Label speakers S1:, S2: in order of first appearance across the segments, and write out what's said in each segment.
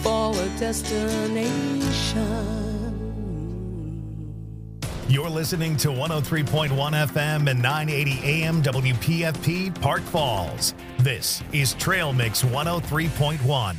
S1: for a destination.
S2: You're listening to 103.1 FM and 980 AM WPFP Park Falls. This is Trail Mix 103.1.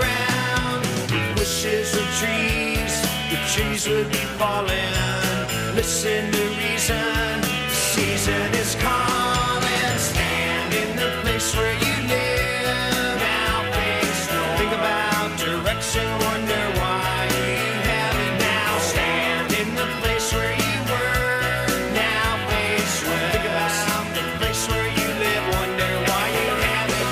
S3: trees would be falling,
S1: Listen to reason, the season is calling. Stand in the place where you live. Now face no. Think about direction, wonder why you have it now. Stand in the place where you were. Now face where. Think about the place where you live, wonder why you have it.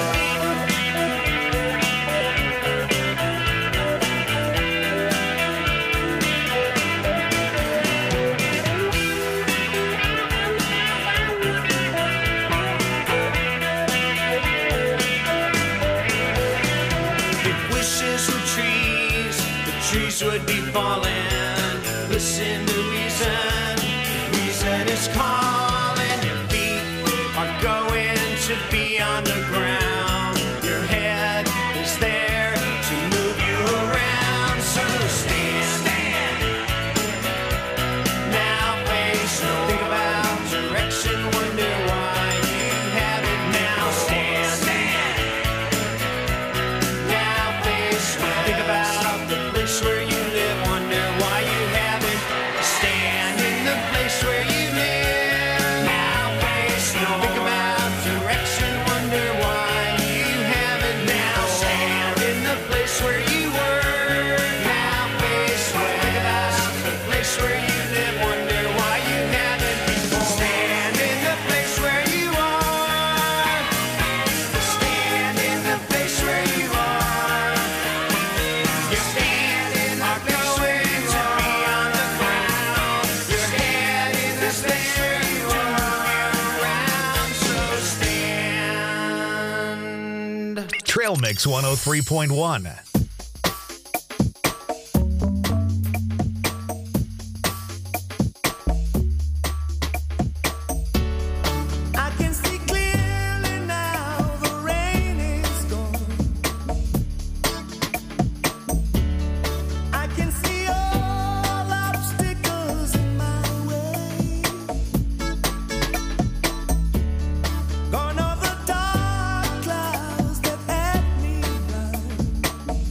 S1: If wishes were trees, the trees would be falling. Listen to reason, reason is calling. Your feet are going to be on the ground. Your head is there to move you around. So stand, now face no. Think about direction, wonder why you have it now. Stand, now face no. Think about the place where you live, wonder why you have it. Stand in the place where you live. Now face no. Think about direction, wonder why you have it now. Stand in the place where you were. Now face no. Think about the place where you live, wonder why you have it. Stand in the place where you are. Stand in the place where you are. Your feet are going to be on the ground. Your head in the place where you are. Around, so stand.
S2: Trail Mix 103.1.
S3: I can see clearly now, the rain is gone. I can see all obstacles in my way. Gone are the dark clouds that had me blind.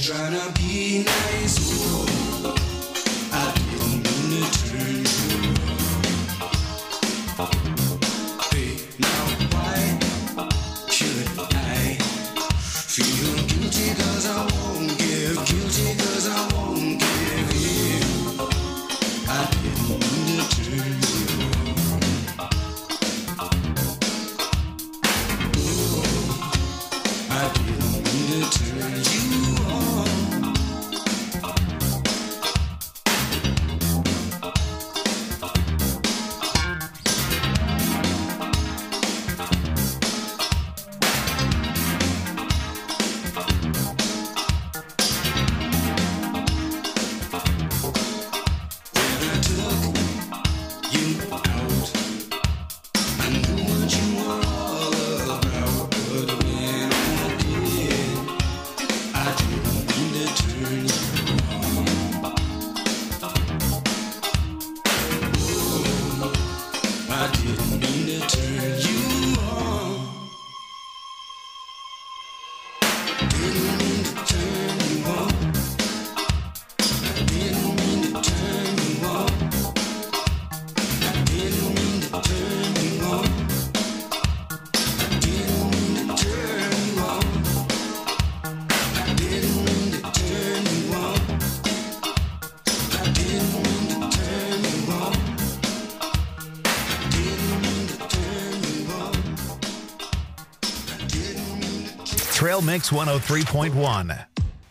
S3: trying to be nice. Oh, I didn't mean to turn you on. Hey, now why should I feel guilty 'cause I won't give, guilty 'cause I won't give in. I didn't mean to turn you on. Oh, I didn't mean to turn you on.
S2: Trail Mix 103.1.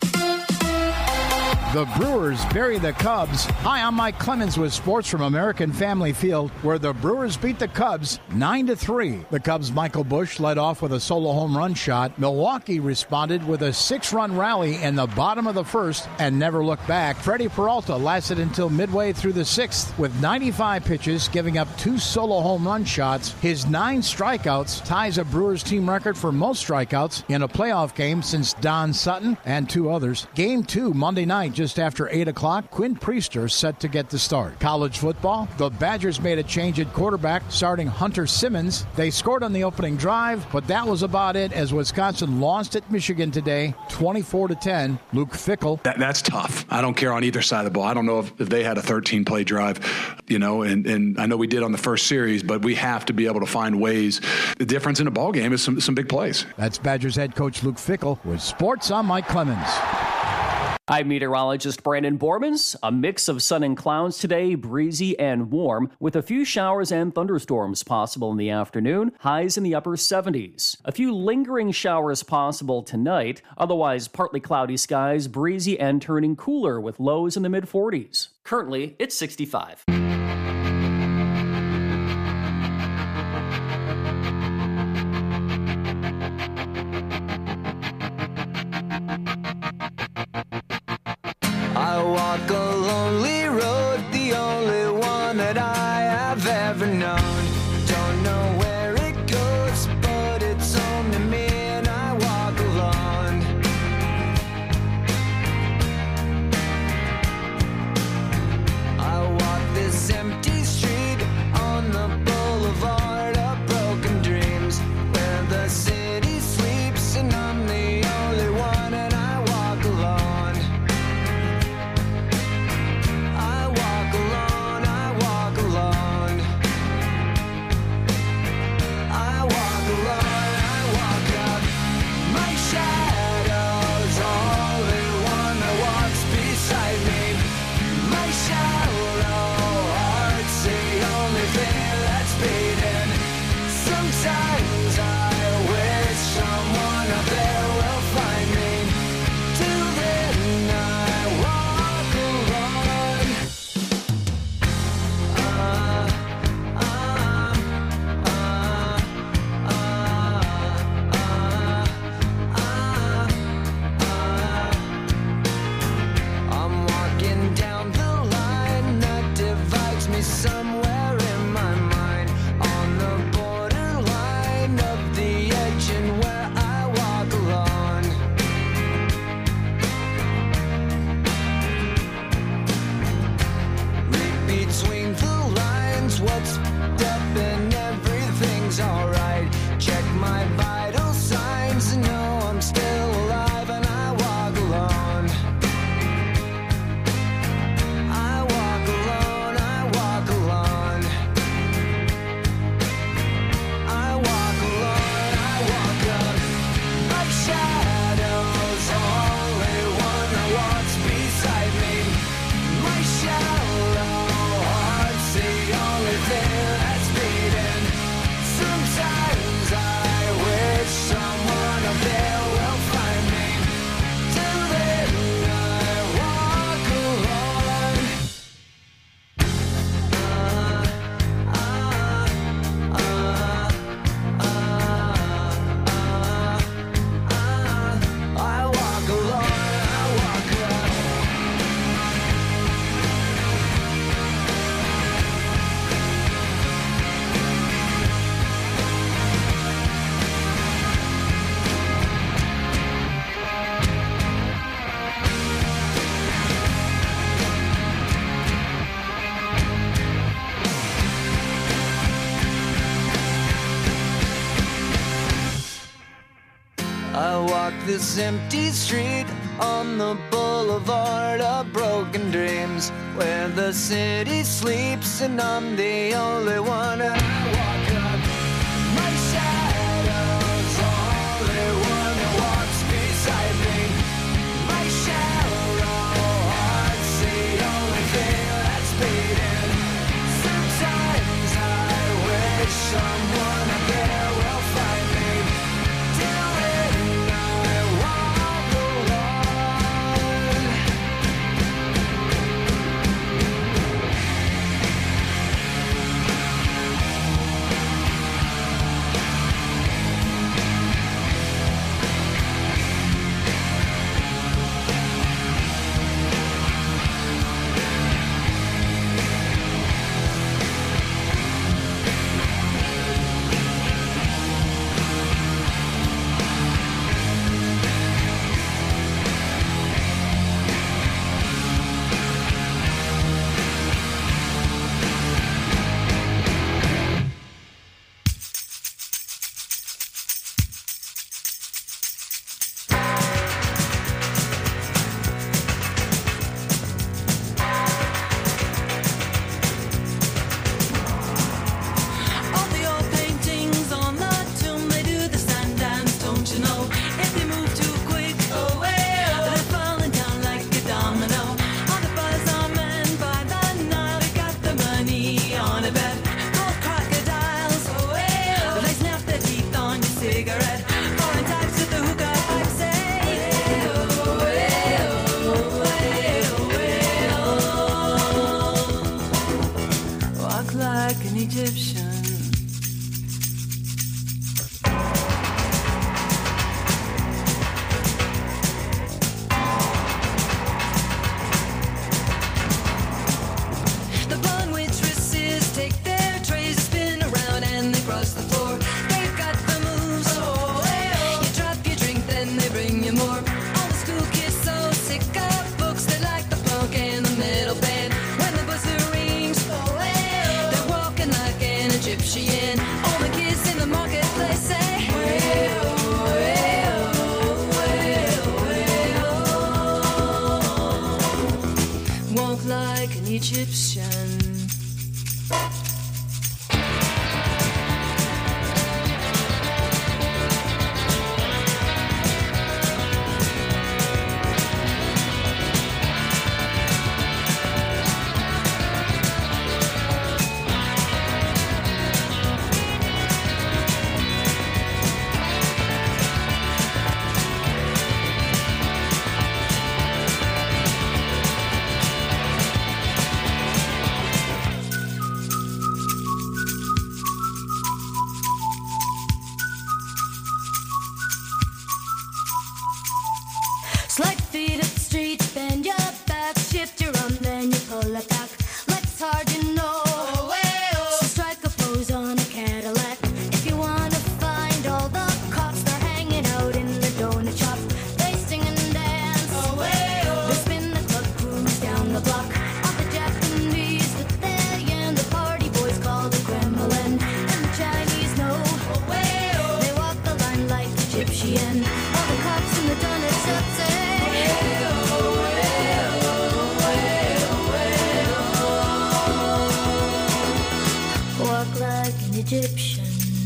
S4: The Brewers bury the Cubs. Hi, I'm Mike Clemens with sports from American Family Field, where the Brewers beat the Cubs 9-3. The Cubs' Michael Busch led off with a solo home run shot. Milwaukee responded with a 6-run rally in the bottom of the first and never looked back. Freddie Peralta lasted until midway through the sixth with 95 pitches, giving up 2 solo home run shots. His 9 strikeouts ties a Brewers team record for most strikeouts in a playoff game since Don Sutton and 2 others. Game 2 Monday night, just after 8 o'clock, Quinn Priester set to get the start. College football, the Badgers made a change at quarterback, starting Hunter Simmons. They scored on the opening drive, but that was about it as Wisconsin lost at Michigan today, 24-10. Luke Fickell.
S5: That's tough. I don't care on either side of the ball. I don't know if they had a 13-play drive, and I know we did on the first series, but we have to be able to find ways. The difference in a ball game is some big plays.
S4: That's Badgers head coach Luke Fickell with sports. I'm Mike Clemens.
S6: I'm meteorologist Brandon Bormans. A mix of sun and clouds today, breezy and warm, with a few showers and thunderstorms possible in the afternoon, highs in the upper 70s. A few lingering showers possible tonight, otherwise partly cloudy skies, breezy and turning cooler with lows in the mid-40s. Currently, it's 65.
S3: I walk a lonely road, the only one that I have ever known. Don't know where it goes, but it's home to me and I walk alone. I walk this empty street on the boulevard of broken dreams, where the city sleeps and I'm the only one and I walk alone. I walk alone, I walk alone.
S7: walk this empty street on the boulevard of broken dreams, where the city sleeps and I'm the only one. And I walk up, my shadow's only one that walks beside me. My shallow heart's the only thing that's beating. Sometimes I wish someone up there will find me. Till then I walk alone.
S8: All the old paintings on the tomb, they do the sun dance, don't you know? If you move too quick, they're falling down like a domino. All the buzz are men by the Nile, they got the money on a bet. Gold crocodiles, they snap their teeth on your cigarette. Foreign types with the hookah pipe say, walk like an Egyptian. The blonde waitresses take their trays, spin around and they cross the floor. They've got the moves. You drop your drink, then they bring you more. All the school kids so sick of books, they like the punk and the metal band. When the buzzer rings, they're walking like an Egyptian. All the kids in the marketplace say, walk like an Egyptian. Slide feet up the street, bend your back, shift your arm, then you pull it back. Legs hard, you know. So strike a pose on a Cadillac. If you wanna find all the cops, they're hanging out in the donut shop. They sing and dance. They spin the club, cruise down the block. All the Japanese with their yen, the party boys call the Kremlin, and the Chinese know. They walk the line like Egyptian. All the cops in the donut shop say, walk like an Egyptian.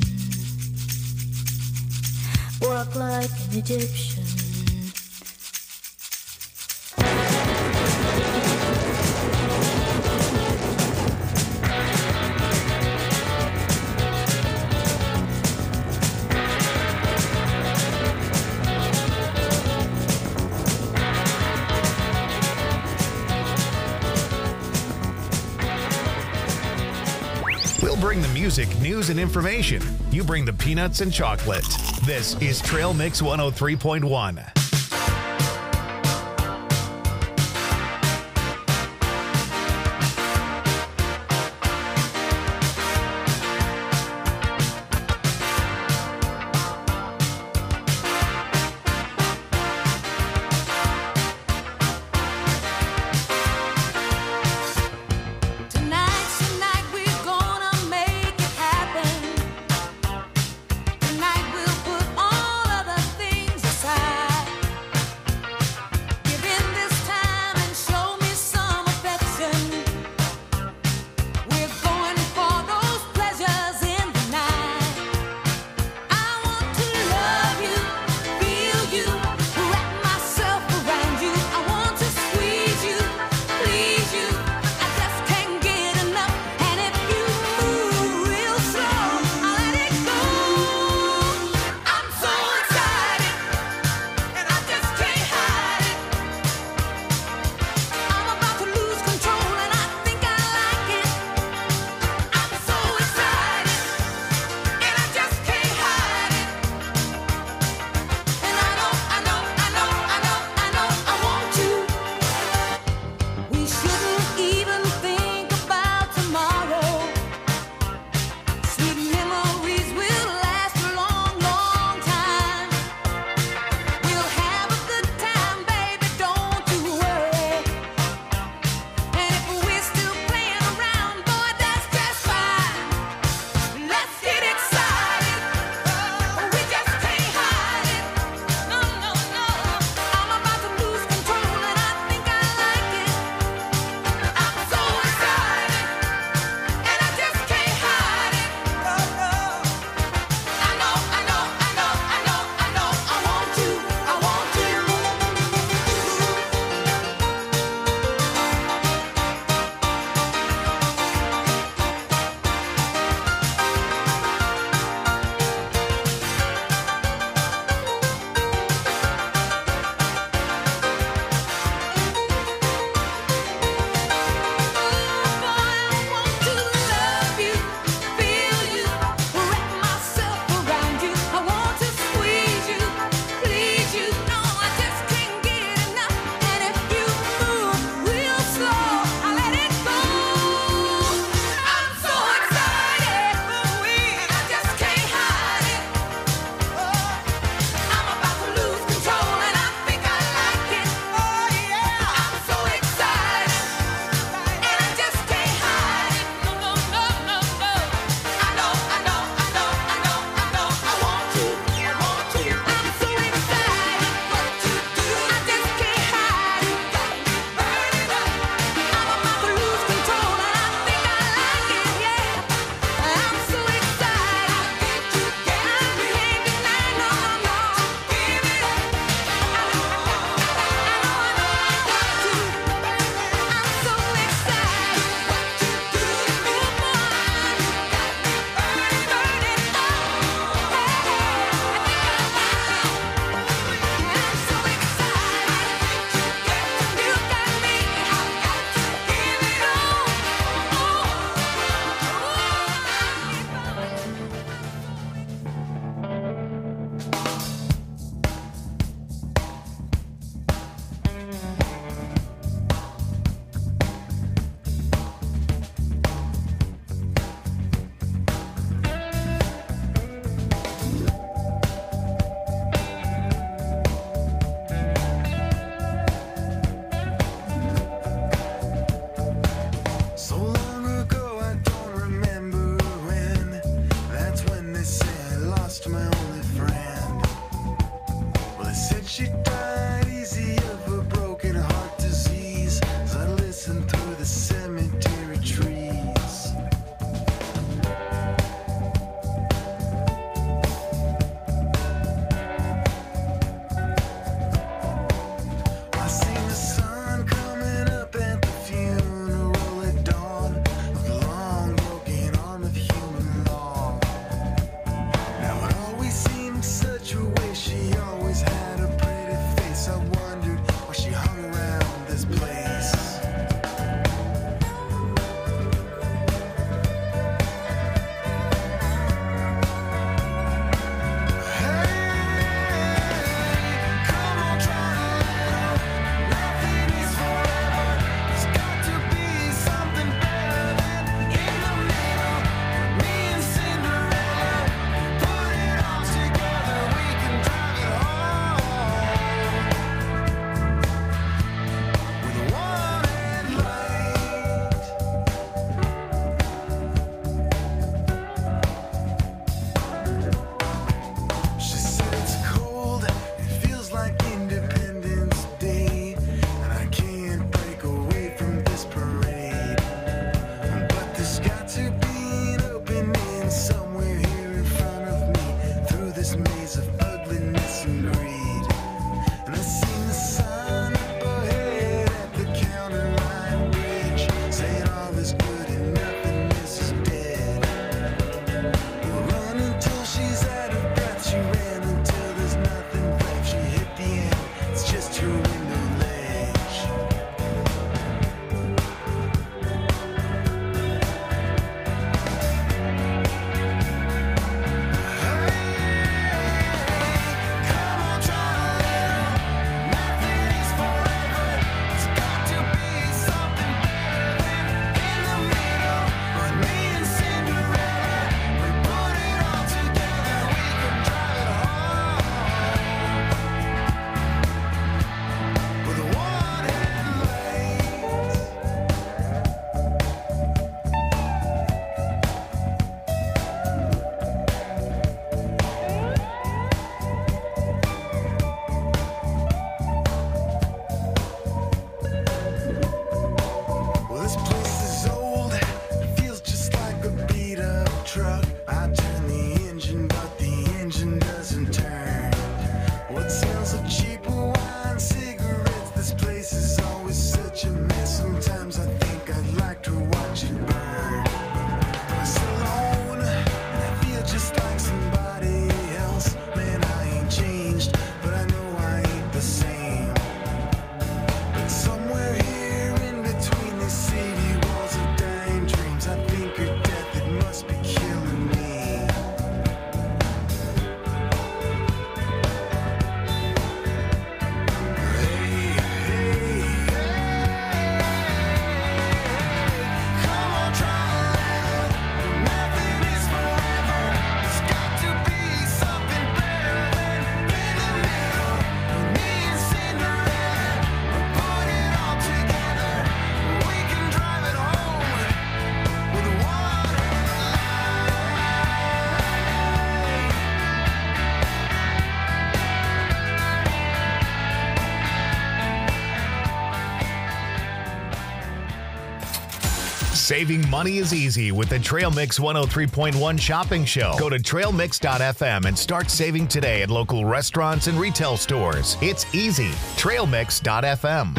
S8: Walk like an Egyptian.
S2: We'll bring the music, news, and information. You bring the peanuts and chocolate. This is Trail Mix 103.1.
S8: Tonight we're gonna make it happen. Tonight we'll put all other things aside.
S2: Saving money is easy with the Trail Mix 103.1 shopping show. Go to trailmix.fm and start saving today at local restaurants and retail stores. It's easy. Trailmix.fm.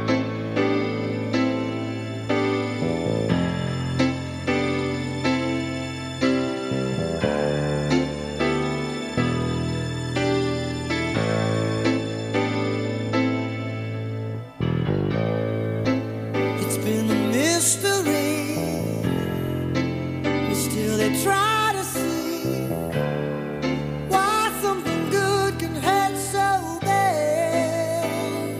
S3: It's been a mystery, but still they try to see why something good can hurt so bad.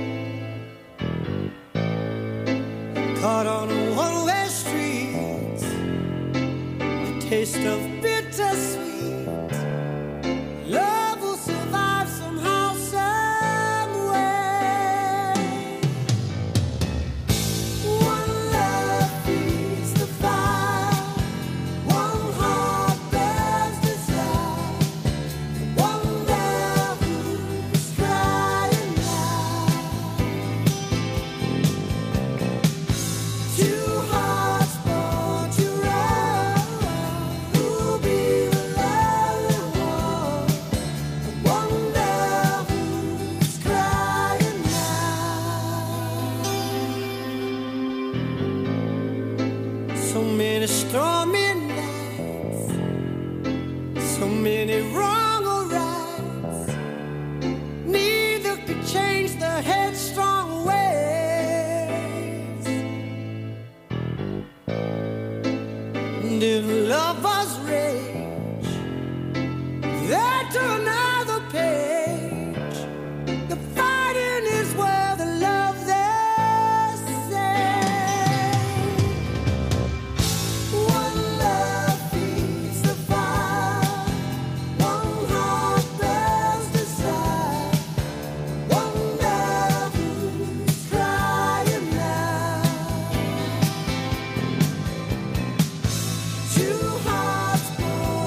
S3: Caught on a one-way street, a taste of bittersweet. Love will survive somehow, some way. One love feeds the fire, one heart bears desire, one love who's crying now. Two hearts born to run, who'll be the lonely one? One love who's crying now. So many stormy nights, so many wrong or rights. Neither could change the headstrong ways. And if lovers rage, they turn another page. The fighting is where the love they say. One love feeds the fire, one heart bears desire, one love who's crying now. Two hearts born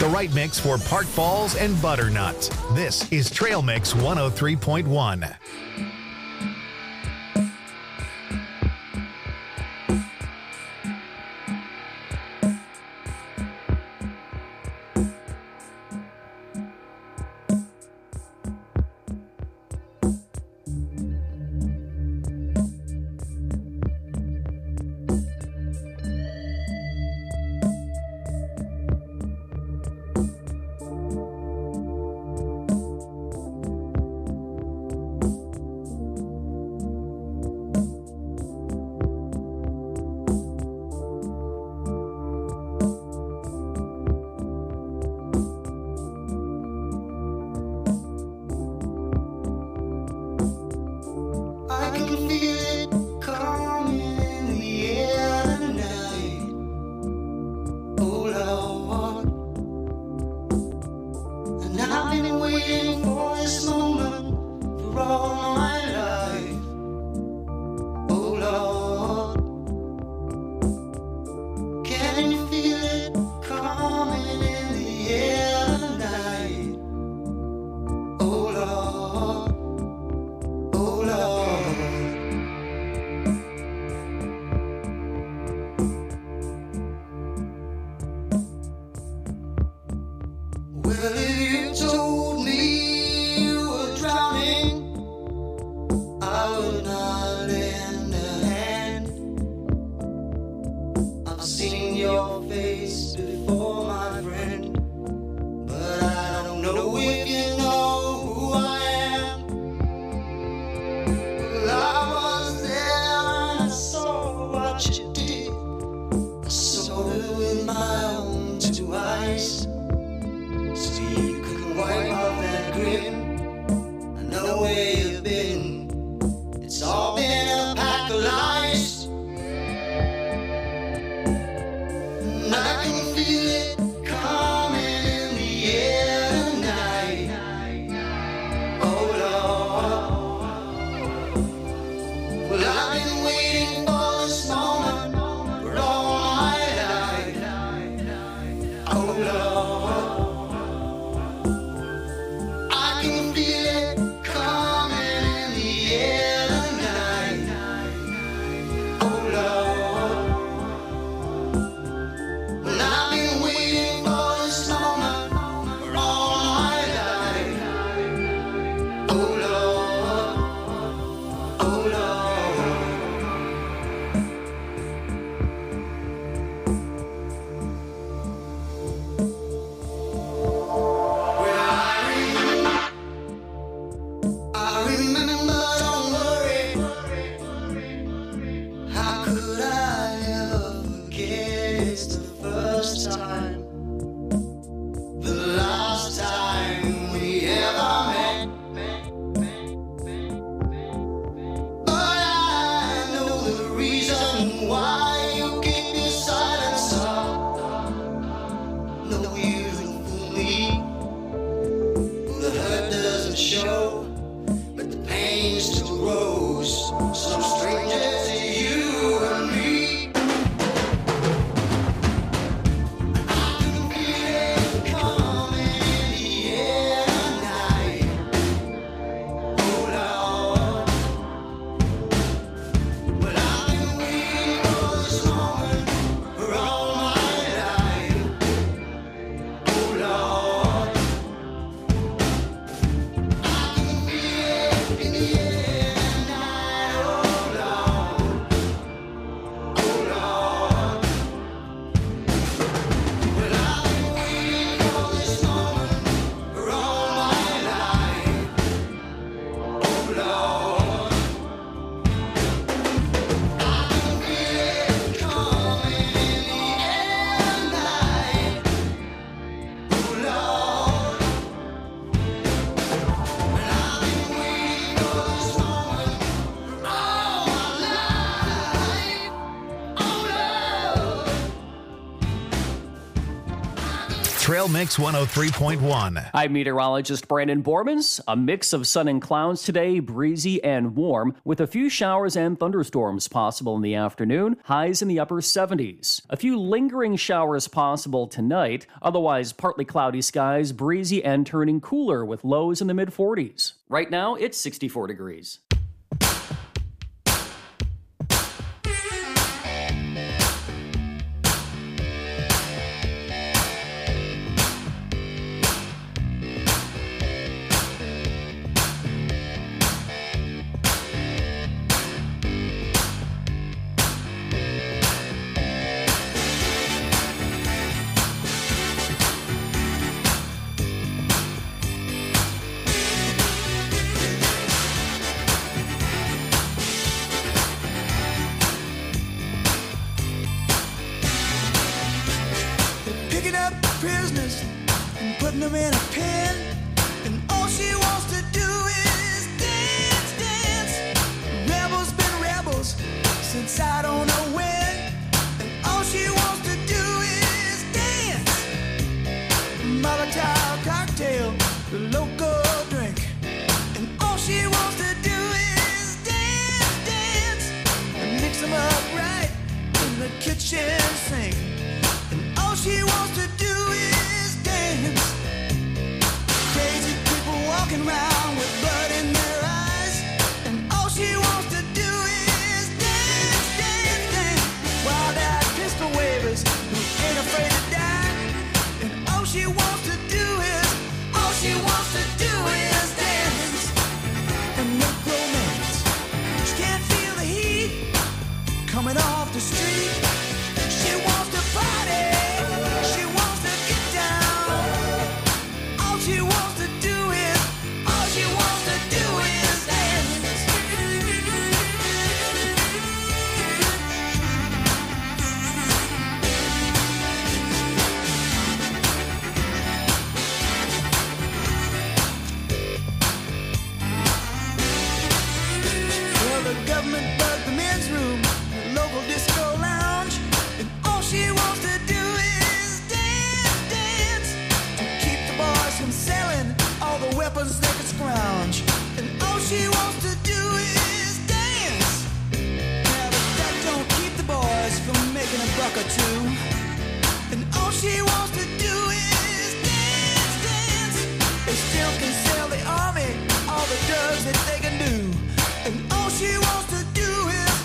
S2: The right mix for Park Falls and Butternut. This is Trail Mix 103.1.
S3: In the air, night.
S2: Trail Mix 103.1.
S6: I'm meteorologist Brandon Bormans. A mix of sun and clouds today, breezy and warm, with a few showers and thunderstorms possible in the afternoon, highs in the upper 70s. A few lingering showers possible tonight, otherwise partly cloudy skies, breezy and turning cooler with lows in the mid-40s. Right now, it's 64 degrees.
S3: Them in a pen, and all she wants to do is dance, dance. Rebels been rebels since I don't know when, and all she wants to do is dance. Molotov cocktail, the local drink, and all she wants to do is dance, dance, and mix them up right in the kitchen sink, and all she wants to do is dance. Crazy people walking around with blood in their eyes, and all she wants to do is dance, dance, dance. Wild-eyed pistol wavers who ain't afraid to die, and all she wants to do is dance and make romance. She can't feel the heat coming off the street. She wants to party. She wants to get down. All she wants to do is dance. Well, the government bugged the men's room, the local disco lounge, and all she wants to do is dance, dance, to keep the boys from selling all the weapons they could scrounge. And all she wants to do is dance. Yeah, but that don't keep the boys from making a buck or two. And all she wants to do is dance, dance. They still can sell the army all the drugs that they can do. And all she wants to do is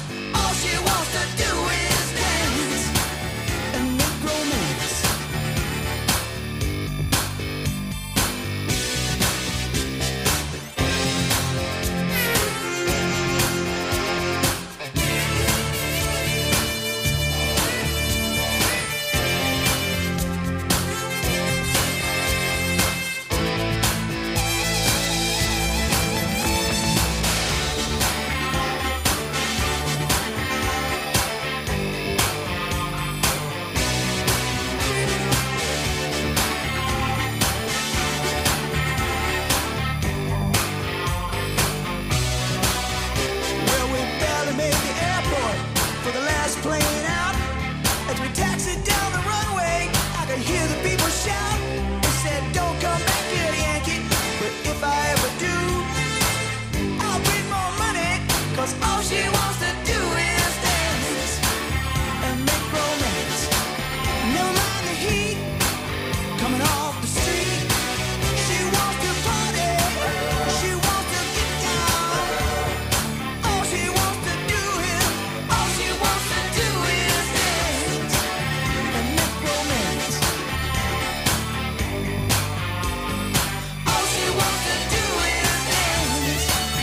S3: dance and make romance. Well, we barely made the airport for the last plane out. As we taxied down the runway, I could hear the people shout. They said, "Don't come back here, Yankee." But if I ever do, I'll bring more money, 'cause all she wants to do is dance and make romance. Never mind the heat coming off the street. She wants to party. She wants to get down. All she wants to do is dance and make romance. All she wants to do is dance.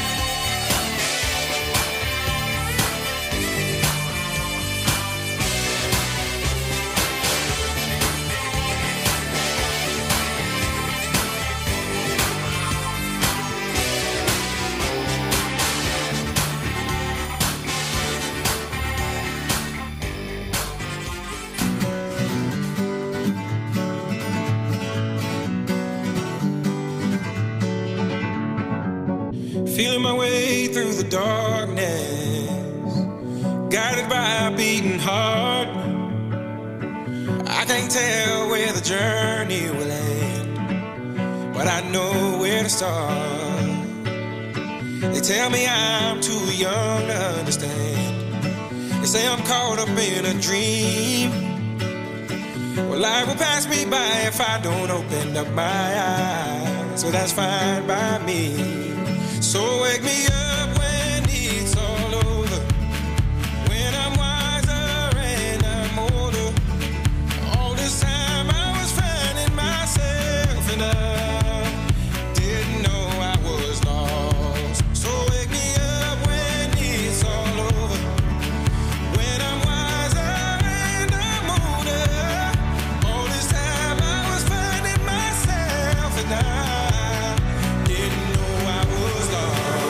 S9: Feeling my way through the darkness, guided by a beating heart. I I can't tell where the journey will end, but I know where to start. They tell me I'm too young to understand. They say I'm caught up in a dream. Well, life will pass me by if I don't open up my eyes. So that's fine by me. So wake me up when it's all over, when I'm wiser and I'm older. All this time I was finding myself and I didn't know I was lost. So wake me up when it's all over, when I'm wiser and I'm older. All this time I was finding myself and I didn't know I was lost.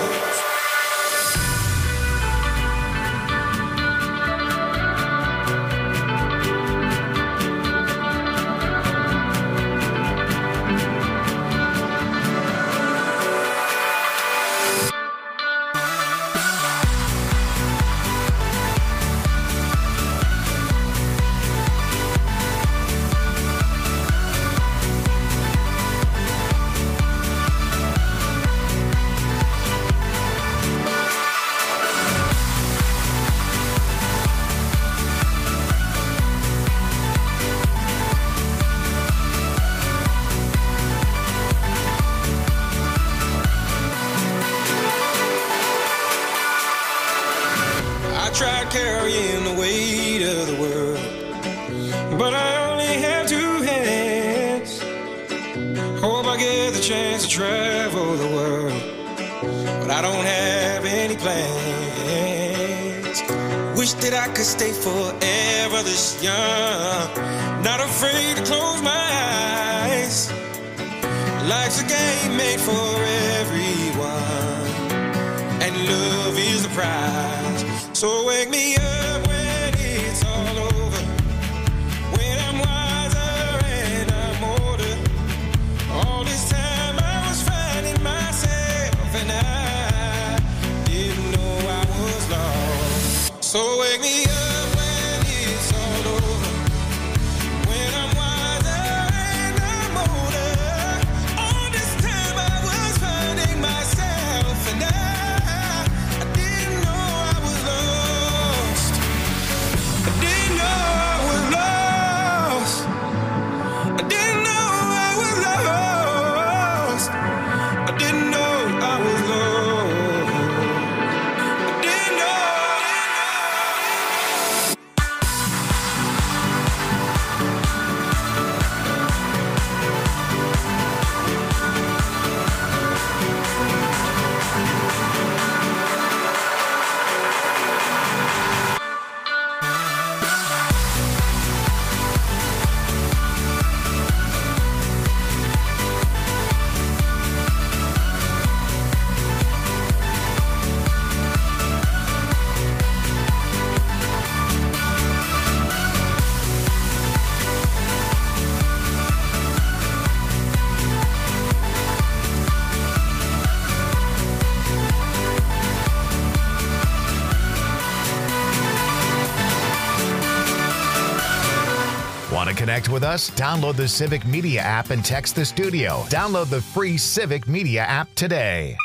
S9: I tried carrying the weight of the world, but I only have two hands. Hope I get the chance to travel the world, but I don't have any plans. Wish that I could stay forever this young, not afraid to close my eyes. Life's a game made for everyone, and love is the prize. So wake me up when it's all over, when I'm wiser and I'm older. All this time I was finding myself and I didn't know I was lost. So wake me up when it's all over, when I'm wiser and I'm older. All this time I was finding myself and I didn't know I was lost. I didn't know I was lost. I didn't know I was lost. I didn't know I was lost. I didn't know.
S2: Want to connect with us? Download the Civic Media app and text the studio. Download the free Civic Media app today.